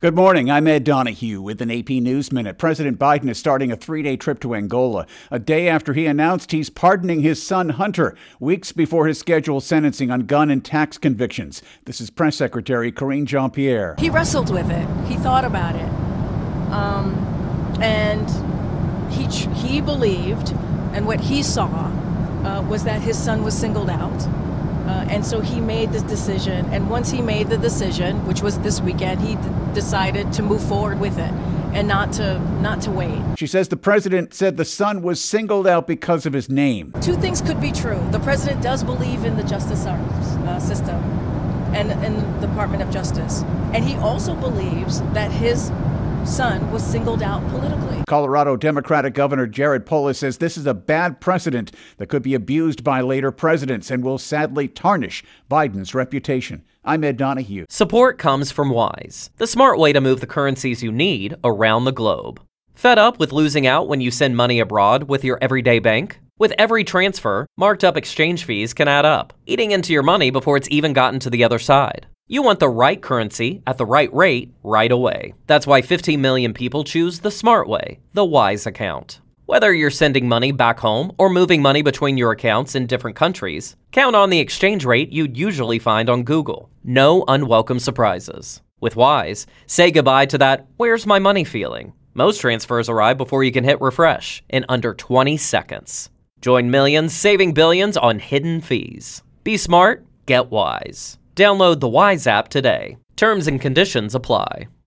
Good morning. I'm Ed Donahue with an AP News Minute. President Biden is starting a 3-day trip to Angola, a day after he announced he's pardoning his son Hunter, weeks before his scheduled sentencing on gun and tax convictions. This is Press Secretary Karine Jean-Pierre. He wrestled with it. He thought about it. And he believed, and what he saw was that his son was singled out. And so he made this decision. And once he made the decision, which was this weekend, he decided to move forward with it and not to wait. She says the president said the son was singled out because of his name. Two things could be true. The president does believe in the justice system and in the Department of Justice. And he also believes that his son was singled out politically. Colorado Democratic Governor Jared Polis says this is a bad precedent that could be abused by later presidents and will sadly tarnish Biden's reputation. I'm Ed Donahue. Support comes from Wise, the smart way to move the currencies you need around the globe. Fed up with losing out when you send money abroad with your everyday bank? With every transfer, marked up exchange fees can add up, eating into your money before it's even gotten to the other side. You want the right currency at the right rate right away. That's why 15 million people choose the smart way, the Wise account. Whether you're sending money back home or moving money between your accounts in different countries, count on the exchange rate you'd usually find on Google. No unwelcome surprises. With Wise, say goodbye to that "where's my money" feeling. Most transfers arrive before you can hit refresh in under 20 seconds. Join millions saving billions on hidden fees. Be smart, get Wise. Download the Wise app today. Terms and conditions apply.